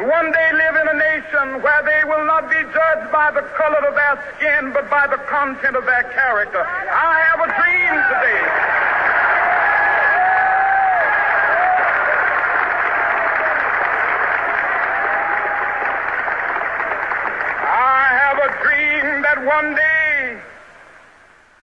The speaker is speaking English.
one day live in a nation where they will not be judged by the color of their skin, but by the content of their character. I have a dream